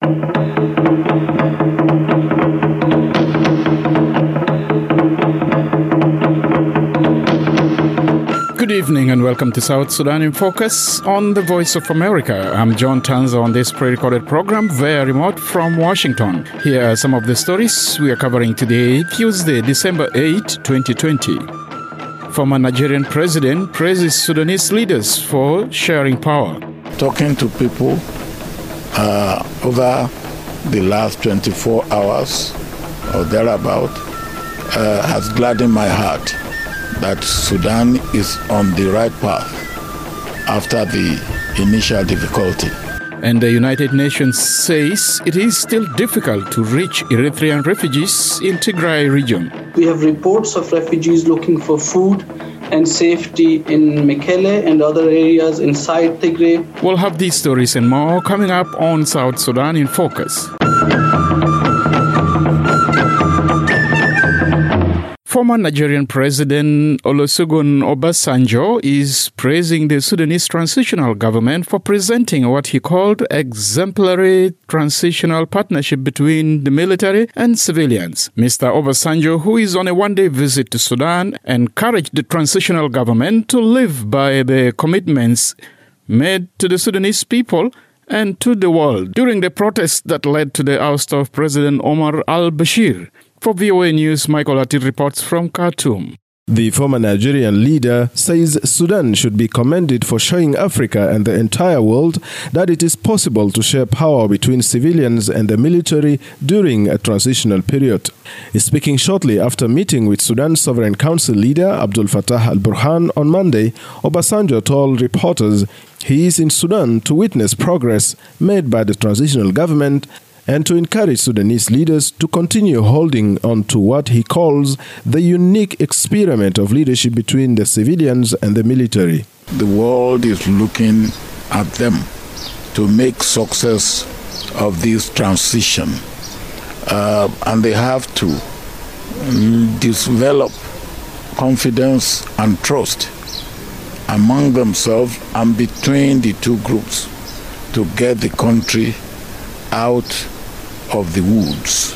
Good evening and welcome to South Sudan in Focus on the Voice of America. I'm John Tanza on this pre-recorded program via remote from Washington. Here are some of the stories we are covering today, Tuesday, December 8, 2020. Former Nigerian president praises Sudanese leaders for sharing power. Talking to people over the last 24 hours or thereabout has gladdened my heart that Sudan is on the right path after the initial difficulty. And the United Nations says it is still difficult to reach Eritrean refugees in Tigray region. We have reports of refugees looking for food and safety in Mekelle and other areas inside Tigray. We'll have these stories and more coming up on South Sudan in Focus. Former Nigerian President Olusegun Obasanjo is praising the Sudanese transitional government for presenting what he called exemplary transitional partnership between the military and civilians. Mr. Obasanjo, who is on a one-day visit to Sudan, encouraged the transitional government to live by the commitments made to the Sudanese people and to the world during the protests that led to the ouster of President Omar al-Bashir. For VOA News, Michael Atir reports from Khartoum. The former Nigerian leader says Sudan should be commended for showing Africa and the entire world that it is possible to share power between civilians and the military during a transitional period. Speaking shortly after meeting with Sudan's Sovereign Council leader Abdel Fattah al-Burhan on Monday, Obasanjo told reporters he is in Sudan to witness progress made by the transitional government and to encourage Sudanese leaders to continue holding on to what he calls the unique experiment of leadership between the civilians and the military. The world is looking at them to make success of this transition, and they have to develop confidence and trust among themselves and between the two groups to get the country out of the woods,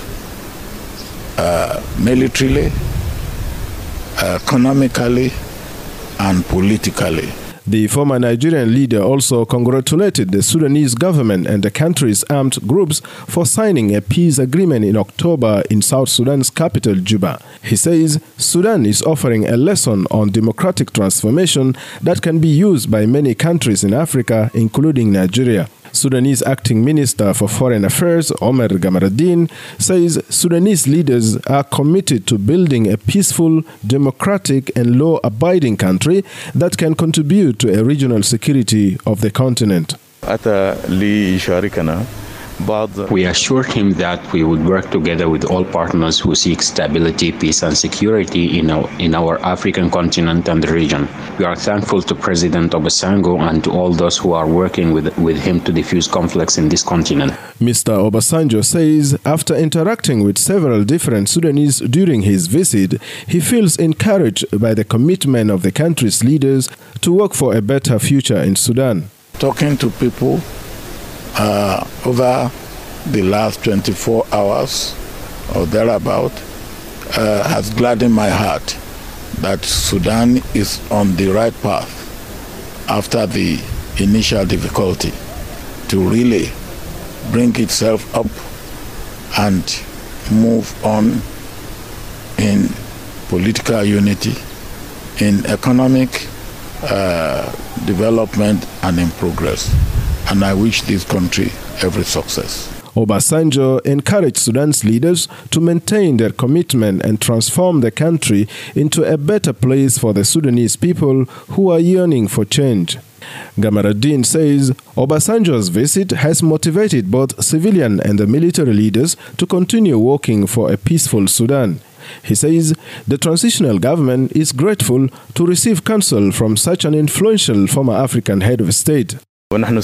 militarily, economically, and politically. The former Nigerian leader also congratulated the Sudanese government and the country's armed groups for signing a peace agreement in October in South Sudan's capital, Juba. He says Sudan is offering a lesson on democratic transformation that can be used by many countries in Africa, including Nigeria. Sudanese acting minister for foreign affairs, Omar Gamaruddin, says Sudanese leaders are committed to building a peaceful, democratic and law-abiding country that can contribute to a regional security of the continent. We assured him that we would work together with all partners who seek stability, peace and security in our African continent and the region. We are thankful to President Obasanjo and to all those who are working with him to diffuse conflicts in this continent. Mr. Obasanjo says after interacting with several different Sudanese during his visit, he feels encouraged by the commitment of the country's leaders to work for a better future in Sudan. Talking to people over the last 24 hours or thereabout has gladdened my heart that Sudan is on the right path after the initial difficulty to really bring itself up and move on in political unity, in economic development and in progress. And I wish this country every success. Obasanjo encouraged Sudan's leaders to maintain their commitment and transform the country into a better place for the Sudanese people who are yearning for change. Gamaruddin says Obasanjo's visit has motivated both civilian and the military leaders to continue working for a peaceful Sudan. He says the transitional government is grateful to receive counsel from such an influential former African head of state. He came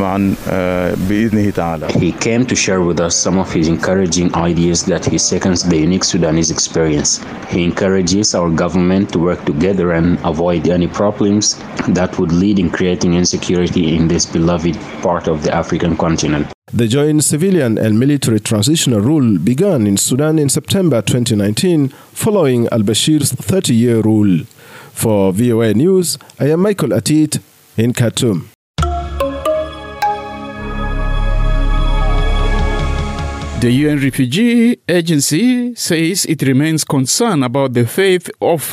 to share with us some of his encouraging ideas that he seconds the unique Sudanese experience. He encourages our government to work together and avoid any problems that would lead in creating insecurity in this beloved part of the African continent. The joint civilian and military transitional rule began in Sudan in September 2019, following al-Bashir's 30-year rule. For VOA News, I am Michael Atit in Khartoum. The UN Refugee Agency says it remains concerned about the fate of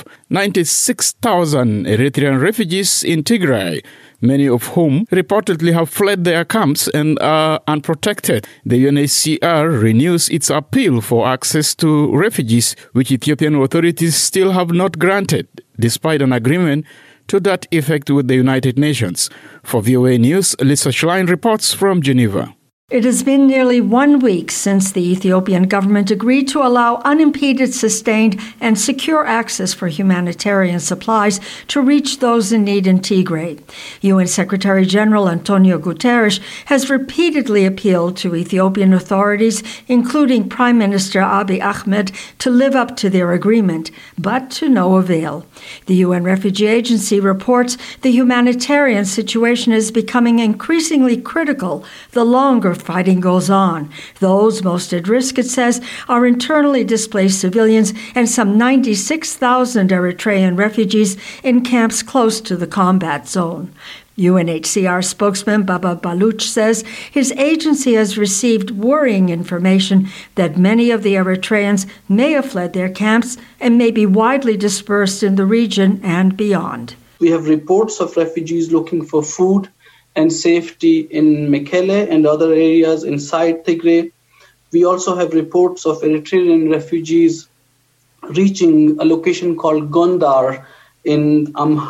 96,000 Eritrean refugees in Tigray, many of whom reportedly have fled their camps and are unprotected. The UNHCR renews its appeal for access to refugees, which Ethiopian authorities still have not granted, despite an agreement to that effect with the United Nations. For VOA News, Lisa Schlein reports from Geneva. It has been nearly 1 week since the Ethiopian government agreed to allow unimpeded, sustained, and secure access for humanitarian supplies to reach those in need in Tigray. UN Secretary General Antonio Guterres has repeatedly appealed to Ethiopian authorities, including Prime Minister Abiy Ahmed, to live up to their agreement, but to no avail. The UN Refugee Agency reports the humanitarian situation is becoming increasingly critical the longer fighting goes on. Those most at risk, it says, are internally displaced civilians and some 96,000 Eritrean refugees in camps close to the combat zone. UNHCR spokesman Baba Baloch says his agency has received worrying information that many of the Eritreans may have fled their camps and may be widely dispersed in the region and beyond. We have reports of refugees looking for food and safety in Mekelle and other areas inside Tigray. We also have reports of Eritrean refugees reaching a location called Gondar in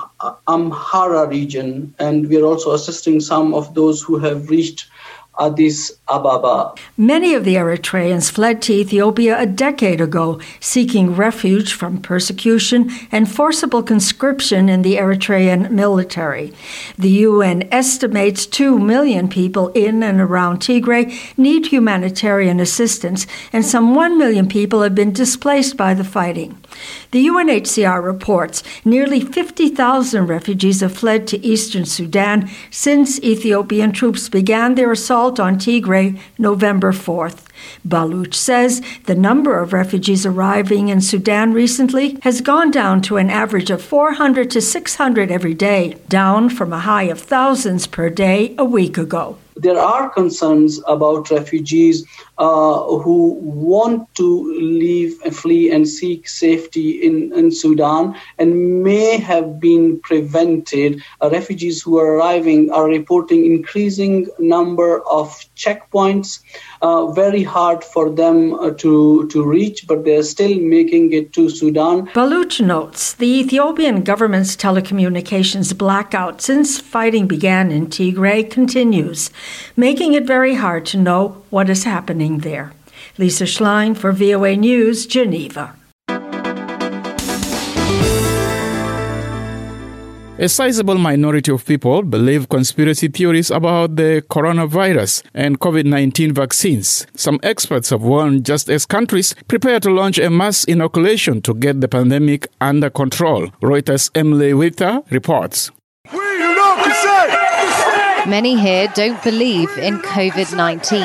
Amhara region, and we are also assisting some of those who have reached Addis Ababa. Many of the Eritreans fled to Ethiopia a decade ago, seeking refuge from persecution and forcible conscription in the Eritrean military. The UN estimates 2 million people in and around Tigray need humanitarian assistance, and some 1 million people have been displaced by the fighting. The UNHCR reports nearly 50,000 refugees have fled to eastern Sudan since Ethiopian troops began their assault on Tigray November 4th. Baloch says the number of refugees arriving in Sudan recently has gone down to an average of 400 to 600 every day, down from a high of thousands per day a week ago. There are concerns about refugees who want to leave and flee and seek safety in Sudan and may have been prevented. Refugees who are arriving are reporting increasing number of checkpoints, very hard for them to reach, but they're still making it to Sudan. Baloch notes the Ethiopian government's telecommunications blackout since fighting began in Tigray continues, making it very hard to know what is happening there. Lisa Schlein for VOA News, Geneva. A sizable minority of people believe conspiracy theories about the coronavirus and COVID-19 vaccines. Some experts have warned just as countries prepare to launch a mass inoculation to get the pandemic under control. Reuters' Emily Witter reports. Many here don't believe in COVID-19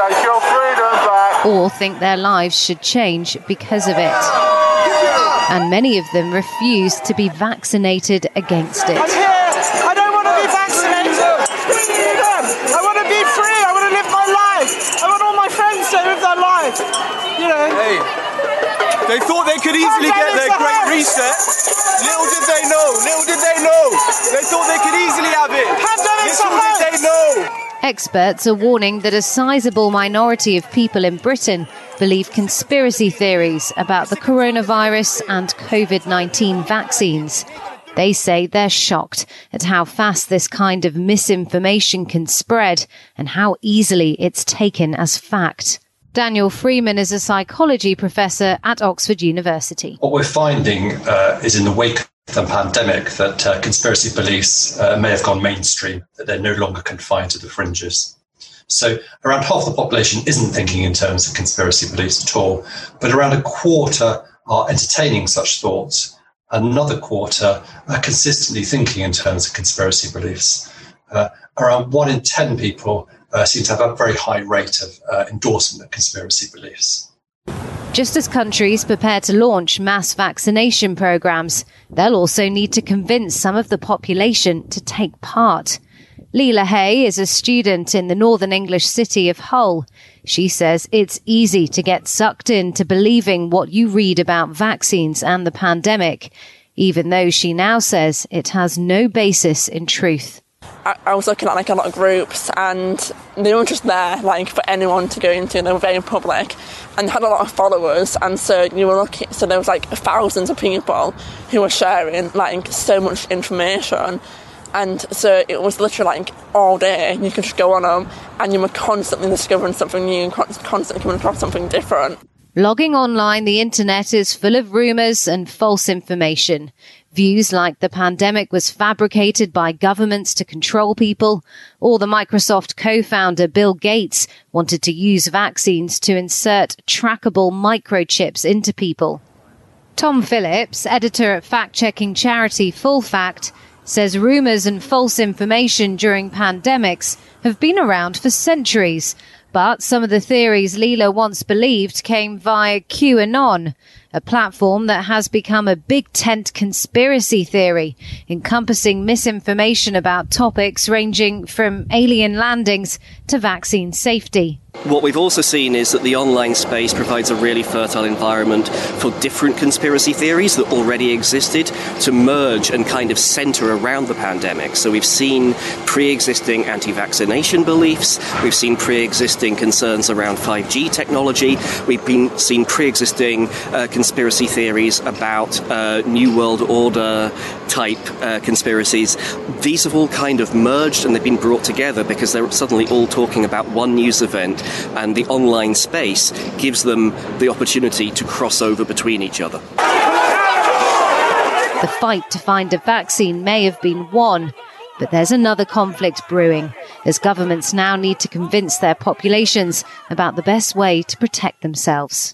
or think their lives should change because of it. And many of them refuse to be vaccinated against it. I'm here. I don't want to be vaccinated. I want to be free. I want to live my life. I want all my friends to live their lives. You know. Hey, they thought they could easily get their great reset. Little did they know. They thought they could easily have it. Little did they know. Experts are warning that a sizable minority of people in Britain believe conspiracy theories about the coronavirus and COVID-19 vaccines. They say they're shocked at how fast this kind of misinformation can spread and how easily it's taken as fact. Daniel Freeman is a psychology professor at Oxford University. What we're finding is in the wake of the pandemic that conspiracy beliefs may have gone mainstream, that they're no longer confined to the fringes. So around half the population isn't thinking in terms of conspiracy beliefs at all, but around a quarter are entertaining such thoughts. Another quarter are consistently thinking in terms of conspiracy beliefs. Around 1 in 10 people seem to have a very high rate of endorsement of conspiracy beliefs. Just as countries prepare to launch mass vaccination programs, they'll also need to convince some of the population to take part. Leela Hay is a student in the northern English city of Hull. She says it's easy to get sucked into believing what you read about vaccines and the pandemic, even though she now says it has no basis in truth. I was looking at a lot of groups, and they were just there for anyone to go into. They were very public and had a lot of followers, and so you were looking. So there was thousands of people who were sharing so much information, and so it was literally all day. You could just go on them, and you were constantly discovering something new and constantly coming across something different. Logging online, the internet is full of rumours and false information. Views like the pandemic was fabricated by governments to control people, or the Microsoft co-founder Bill Gates wanted to use vaccines to insert trackable microchips into people. Tom Phillips, editor at fact-checking charity Full Fact, says rumours and false information during pandemics have been around for centuries. But some of the theories Leela once believed came via QAnon, a platform that has become a big tent conspiracy theory, encompassing misinformation about topics ranging from alien landings to vaccine safety. What we've also seen is that the online space provides a really fertile environment for different conspiracy theories that already existed to merge and kind of centre around the pandemic. So we've seen pre-existing anti-vaccination beliefs, we've seen pre-existing concerns around 5G technology, we've seen pre-existing conspiracy theories about New World Order type conspiracies. These have all kind of merged and they've been brought together because they're suddenly all talking about one news event, and the online space gives them the opportunity to cross over between each other. The fight to find a vaccine may have been won, but there's another conflict brewing, as governments now need to convince their populations about the best way to protect themselves.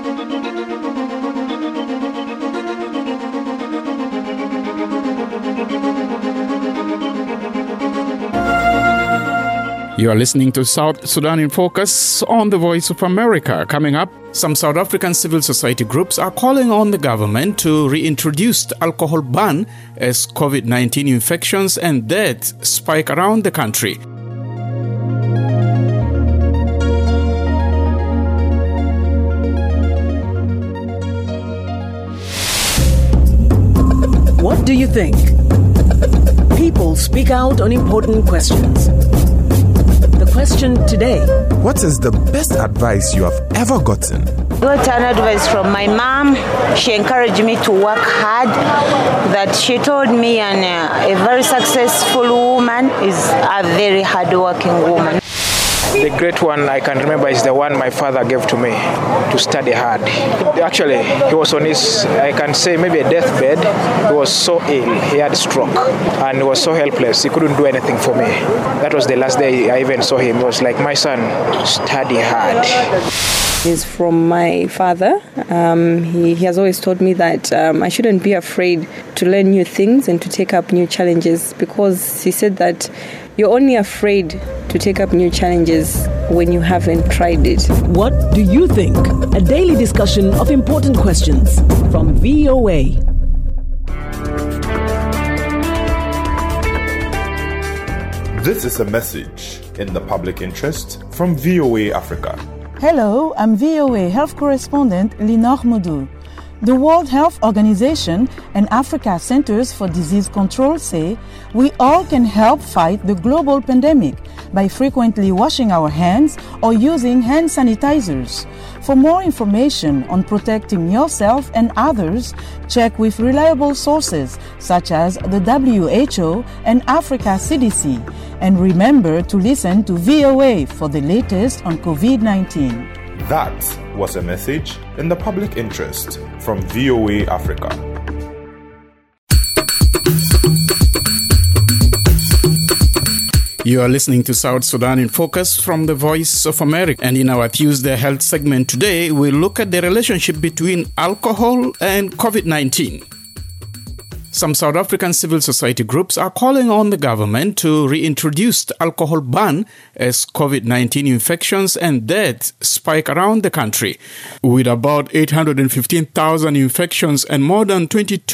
You are listening to South Sudan in Focus on the Voice of America. Coming up, some South African civil society groups are calling on the government to reintroduce the alcohol ban as COVID-19 infections and deaths spike around the country. What do you think? People speak out on important questions. The question today: what is the best advice you have ever gotten? Got an advice from my mom. She encouraged me to work hard. That she told me a very successful woman is a very hard-working woman. The great one I can remember is the one my father gave to me, to study hard. Actually, he was on his, I can say, maybe a deathbed. He was so ill, he had a stroke, and he was so helpless, he couldn't do anything for me. That was the last day I even saw him. He was like, my son, study hard. Is from my father. He has always told me that I shouldn't be afraid to learn new things and to take up new challenges, because he said that you're only afraid to take up new challenges when you haven't tried it. What do you think? A daily discussion of important questions from VOA. This is a message in the public interest from VOA Africa. Hello, I'm VOA Health Correspondent Linor Moudou. The World Health Organization and Africa Centers for Disease Control say we all can help fight the global pandemic by frequently washing our hands or using hand sanitizers. For more information on protecting yourself and others, check with reliable sources such as the WHO and Africa CDC. And remember to listen to VOA for the latest on COVID-19. That was a message in the public interest from VOA Africa. You are listening to South Sudan in Focus from the Voice of America. And in our Tuesday Health segment today, we look at the relationship between alcohol and COVID-19. Some South African civil society groups are calling on the government to reintroduce the alcohol ban as COVID-19 infections and deaths spike around the country. With about 815,000 infections and more than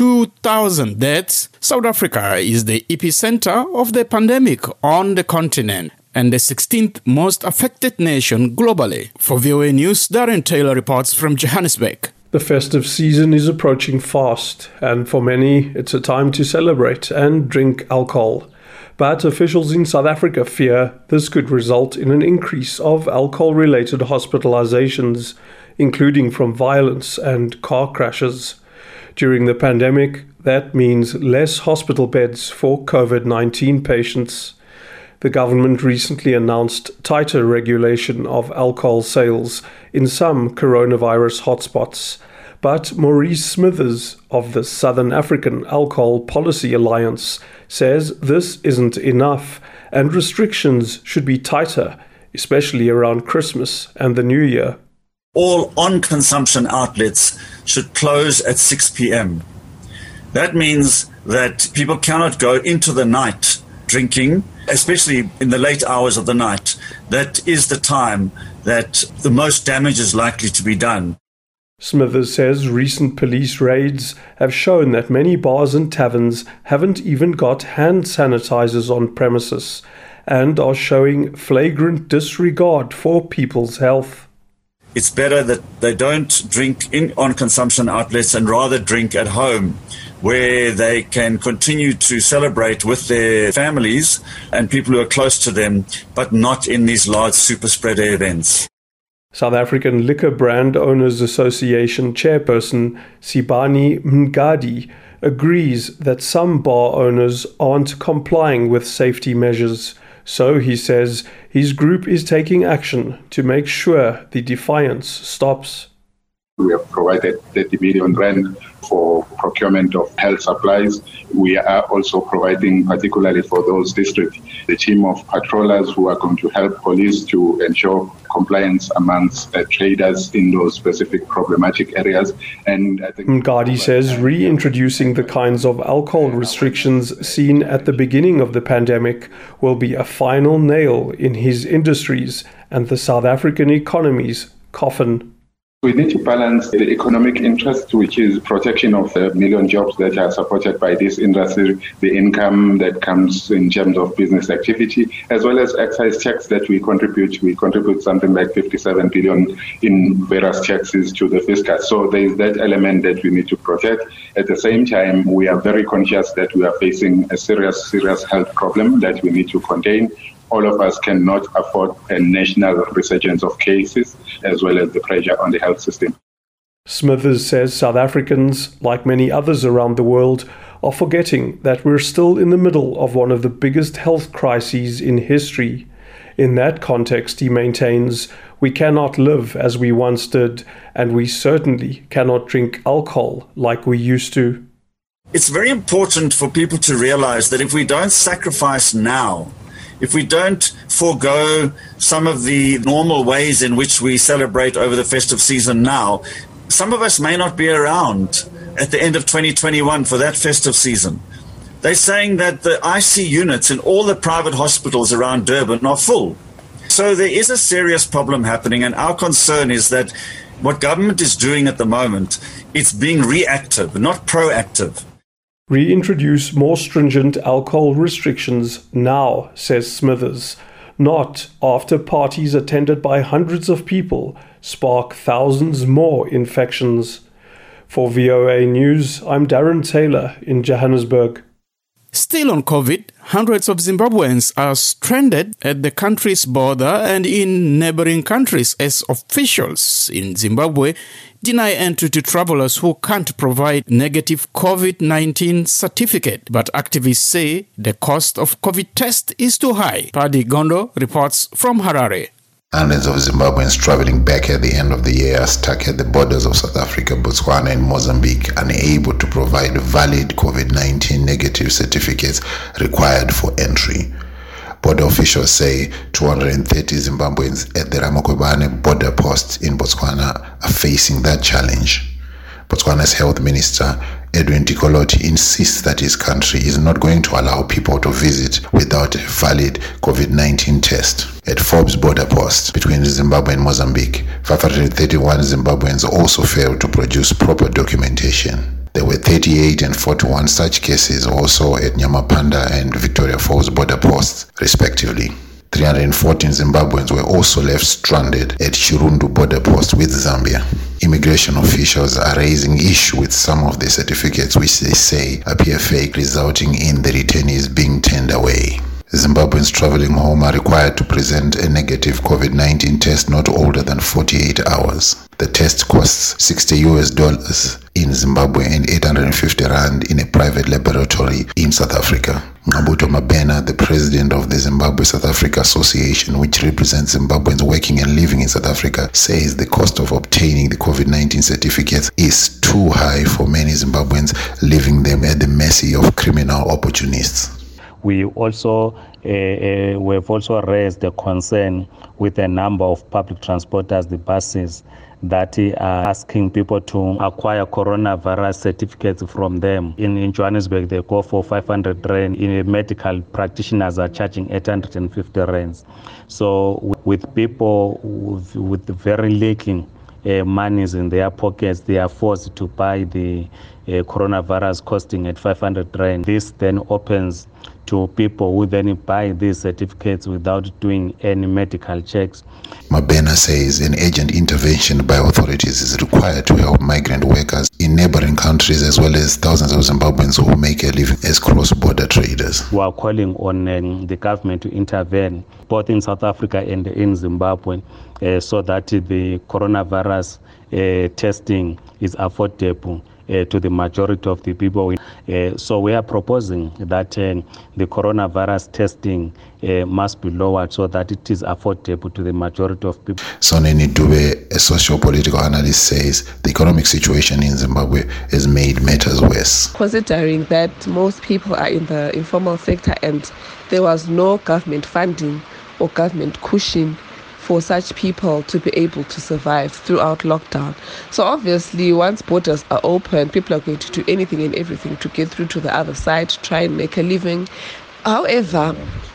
22,000 deaths, South Africa is the epicenter of the pandemic on the continent and the 16th most affected nation globally. For VOA News, Darren Taylor reports from Johannesburg. The festive season is approaching fast, and for many, it's a time to celebrate and drink alcohol. But officials in South Africa fear this could result in an increase of alcohol-related hospitalizations, including from violence and car crashes. During the pandemic, that means less hospital beds for COVID-19 patients. The government recently announced tighter regulation of alcohol sales in some coronavirus hotspots. But Maurice Smithers of the Southern African Alcohol Policy Alliance says this isn't enough and restrictions should be tighter, especially around Christmas and the New Year. All on-consumption outlets should close at 6 p.m. That means that people cannot go into the night drinking, especially in the late hours of the night. That is the time that the most damage is likely to be done. Smithers says recent police raids have shown that many bars and taverns haven't even got hand sanitizers on premises and are showing flagrant disregard for people's health. It's better that they don't drink on consumption outlets and rather drink at home, where they can continue to celebrate with their families and people who are close to them, but not in these large super spreader events. South African Liquor Brand Owners Association chairperson Sibani Mngadi agrees that some bar owners aren't complying with safety measures. So he says his group is taking action to make sure the defiance stops. We have provided 30 million rand for procurement of health supplies. We are also providing, particularly for those districts, the team of patrollers who are going to help police to ensure compliance amongst traders in those specific problematic areas. And I think Mngadi says reintroducing the kinds of alcohol restrictions seen at the beginning of the pandemic will be a final nail in his industries and the South African economy's coffin. We need to balance the economic interest, which is protection of the million jobs that are supported by this industry, the income that comes in terms of business activity, as well as excise tax that we contribute. We contribute something like 57 billion in various taxes to the fiscal. So there is that element that we need to protect. At the same time, we are very conscious that we are facing a serious health problem that we need to contain. All of us cannot afford a national resurgence of cases, as well as the pressure on the health system. Smithers says South Africans, like many others around the world, are forgetting that we're still in the middle of one of the biggest health crises in history. In that context, he maintains, we cannot live as we once did, and we certainly cannot drink alcohol like we used to. It's very important for people to realize that if we don't sacrifice now, if we don't forego some of the normal ways in which we celebrate over the festive season now, some of us may not be around at the end of 2021 for that festive season. They're saying that the IC units in all the private hospitals around Durban are full. So there is a serious problem happening, and our concern is that what government is doing at the moment, it's being reactive, not proactive. Reintroduce more stringent alcohol restrictions now, says Smithers, not after parties attended by hundreds of people spark thousands more infections. For VOA News, I'm Darren Taylor in Johannesburg. Still on COVID, hundreds of Zimbabweans are stranded at the country's border and in neighboring countries as officials in Zimbabwe deny entry to travelers who can't provide negative COVID-19 certificate. But activists say the cost of COVID test is too high. Paddy Gondo reports from Harare. Hundreds of Zimbabweans traveling back at the end of the year are stuck at the borders of South Africa, Botswana and Mozambique, unable to provide valid COVID-19 negative certificates required for entry. Border officials say 230 Zimbabweans at the Ramakwebane border post in Botswana are facing that challenge. Botswana's health minister, Edwin Tikoloti insists that his country is not going to allow people to visit without a valid COVID-19 test. At Forbes border post between Zimbabwe and Mozambique, 531 Zimbabweans also failed to produce proper documentation. There were 38 and 41 such cases also at Nyamapanda and Victoria Falls border posts, respectively. 314 Zimbabweans were also left stranded at Chirundu border post with Zambia. Immigration officials are raising issue with some of the certificates which they say appear fake, resulting in the detainees being turned away. Zimbabweans traveling home are required to present a negative COVID-19 test not older than 48 hours. The test costs $60 in Zimbabwe and 850 rand in a private laboratory in South Africa. Mabuto Mabena, the president of the Zimbabwe-South Africa Association, which represents Zimbabweans working and living in South Africa, says the cost of obtaining the COVID-19 certificates is too high for many Zimbabweans, leaving them at the mercy of criminal opportunists. We also we've also raised the concern with a number of public transporters, the buses, that are asking people to acquire coronavirus certificates from them. In Johannesburg, they go for 500 rand. In medical practitioners are charging 850 rands. So with people with very leaking monies in their pockets, they are forced to buy the coronavirus costing at 500 rand. This then opens to people who then buy these certificates without doing any medical checks. Mabena says an urgent intervention by authorities is required to help migrant workers in neighboring countries as well as thousands of Zimbabweans who make a living as cross-border traders. We are calling on the government to intervene both in South Africa and in Zimbabwe so that the coronavirus testing is affordable to the majority of the people. So we are proposing that the coronavirus testing must be lowered so that it is affordable to the majority of people. Soneni Dube, a socio-political analyst, says the economic situation in Zimbabwe has made matters worse. Considering that most people are in the informal sector and there was no government funding or government cushion for such people to be able to survive throughout lockdown. So obviously, once borders are open, people are going to do anything and everything to get through to the other side, to try and make a living. However,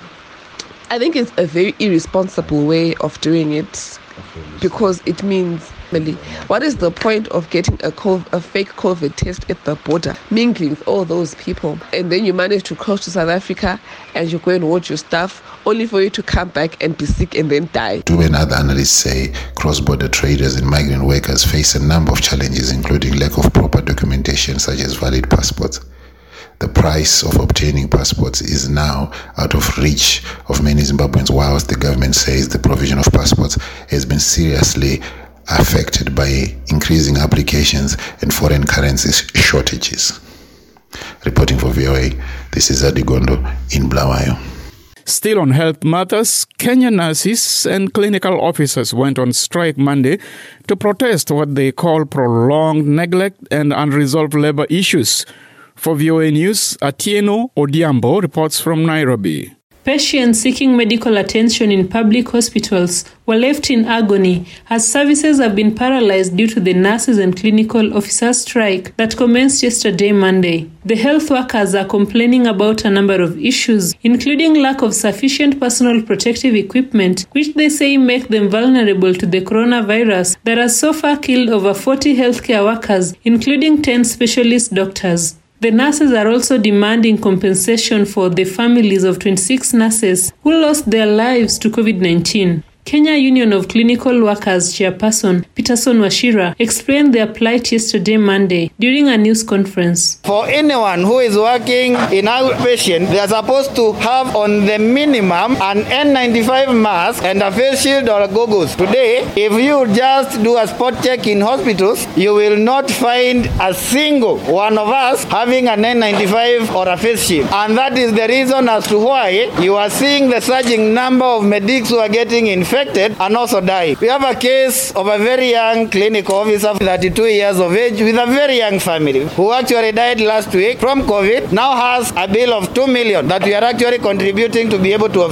I think it's a very irresponsible way of doing it because it means, what is the point of getting a fake COVID test at the border, mingling with all those people, and then you manage to cross to South Africa and you go and watch your stuff, only for you to come back and be sick and then die? Dube and other analysts say cross-border traders and migrant workers face a number of challenges, including lack of proper documentation such as valid passports. The price of obtaining passports is now out of reach of many Zimbabweans, whilst the government says the provision of passports has been seriously affected by increasing applications and foreign currency shortages. Reporting for VOA, this is Adigondo in Bulawayo. Still on health matters, Kenyan nurses and clinical officers went on strike Monday to protest what they call prolonged neglect and unresolved labor issues. For VOA News, Atieno Odiambo reports from Nairobi. Patients seeking medical attention in public hospitals were left in agony as services have been paralyzed due to the nurses and clinical officers strike that commenced yesterday, Monday. The health workers are complaining about a number of issues, including lack of sufficient personal protective equipment, which they say make them vulnerable to the coronavirus that has so far killed over 40 healthcare workers, including 10 specialist doctors. The nurses are also demanding compensation for the families of 26 nurses who lost their lives to COVID-19. Kenya Union of Clinical Workers chairperson Peterson Washira explained their plight yesterday, Monday, during a news conference. For anyone who is working in outpatient, they are supposed to have on the minimum an N95 mask and a face shield or goggles. Today, if you just do a spot check in hospitals, you will not find a single one of us having an N95 or a face shield. And that is the reason as to why you are seeing the surging number of medics who are getting infected and also die. We have a case of a very young clinical officer, 32 years of age, with a very young family, who actually died last week from COVID, now has a bill of 2 million that we are actually contributing to be able to offset.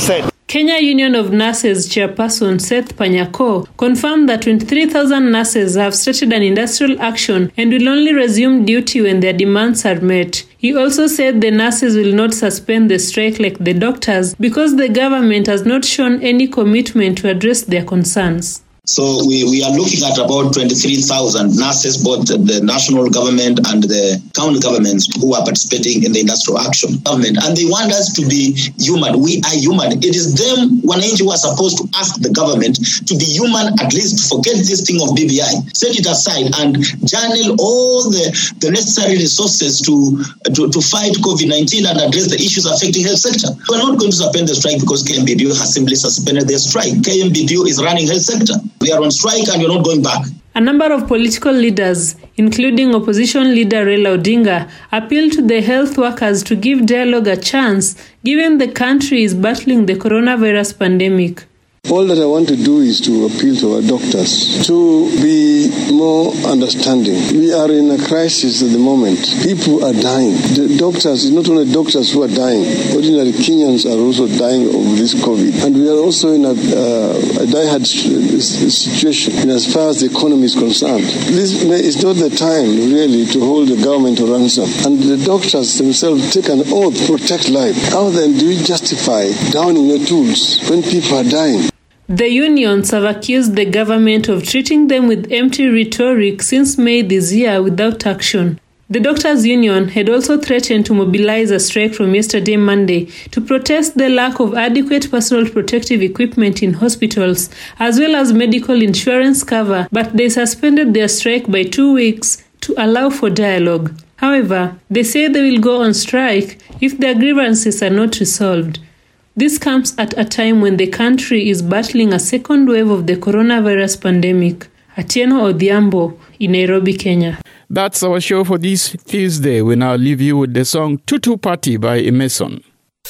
Kenya Union of Nurses chairperson Seth Panyako confirmed that 23,000 nurses have started an industrial action and will only resume duty when their demands are met. He also said the nurses will not suspend the strike like the doctors because the government has not shown any commitment to address their concerns. So we are looking at about 23,000 nurses, both the national government and the county governments who are participating in the industrial action government. And they want us to be human. We are human. It is them, wananchi, who are supposed to ask the government to be human, at least forget this thing of BBI, set it aside and channel all the necessary resources to fight COVID-19 and address the issues affecting health sector. We're not going to suspend the strike because KMPDU has simply suspended their strike. KMPDU is running health sector. We are on strike and we're not going back. A number of political leaders, including opposition leader Raila Odinga, appealed to the health workers to give dialogue a chance, given the country is battling the coronavirus pandemic. All that I want to do is to appeal to our doctors to be more understanding. We are in a crisis at the moment. People are dying. The doctors, it's not only doctors who are dying, ordinary Kenyans are also dying of this COVID. And we are also in a die-hard situation in as far as the economy is concerned. This is not the time, really, to hold the government to ransom. And the doctors themselves take an oath to protect life. How then do we justify downing the tools when people are dying? The unions have accused the government of treating them with empty rhetoric since May this year without action. The Doctors' Union had also threatened to mobilize a strike from yesterday Monday to protest the lack of adequate personal protective equipment in hospitals, as well as medical insurance cover, but they suspended their strike by 2 weeks to allow for dialogue. However, they say they will go on strike if their grievances are not resolved. This comes at a time when the country is battling a second wave of the coronavirus pandemic. Atieno Odhiambo in Nairobi, Kenya. That's our show for this Tuesday. We now leave you with the song Tutu Party by Emerson.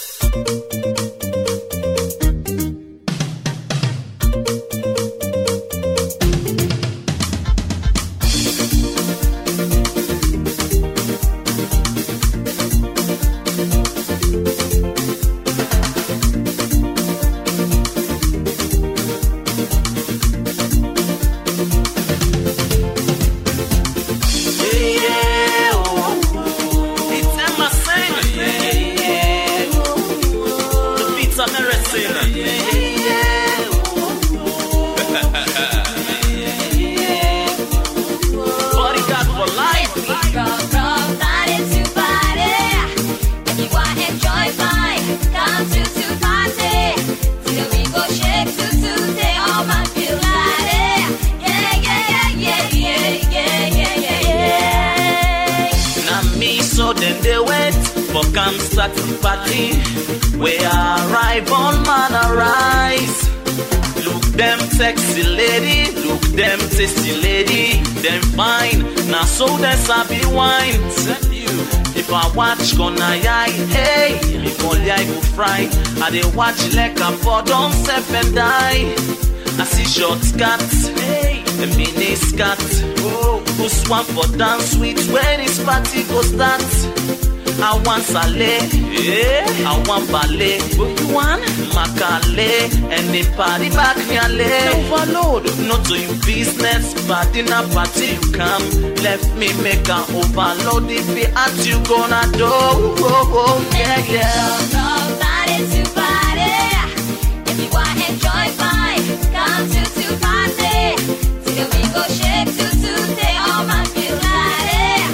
Come start the party, we arrive on man arise. Look them sexy lady, look them tasty lady, them fine, now so them sabi wine. If I watch gonna yai, hey, if only I go fry, I dey watch like a for don't step and die. I see short skirts, hey, the mini skirt, oh, who's one for dance with when this party go start. I want Saleh, yeah. I want ballet, what you want? Makale, and the party back nearly. Overload, not to your business, but in a party you come. Left me make an overload if you at you gonna do. Oh, yeah, yeah. Somebody to party, if you want to enjoy fine, come to party. Till we go shake to day, all my feel like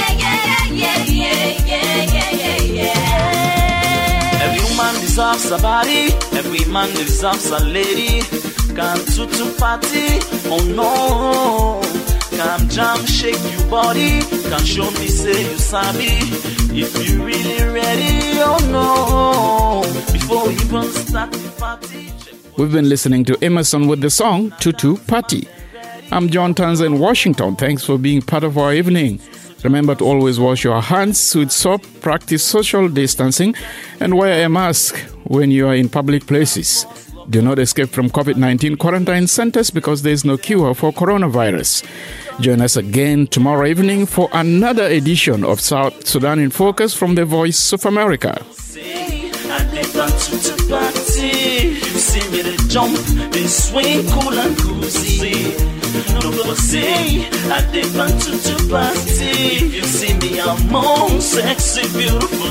Every man deserves a body, every man deserves a lady. Come to party, oh no. Come jam, shake your body. Come show me, say you sabi. If you really ready, oh no. Before we even start the party. We've been listening to Emerson with the song Tutu Party. I'm John Tanza in Washington. Thanks for being part of our evening. Remember to always wash your hands with soap, practice social distancing, and wear a mask when you are in public places. Do not escape from COVID-19 quarantine centers because there is no cure for coronavirus. Join us again tomorrow evening for another edition of South Sudan in Focus from the Voice of America. to party. You see me the jump, they swing cool and cozy. No go say I did to party. You see me among sexy beautiful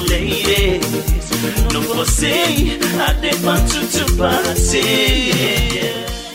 ladies. No go say I did to party.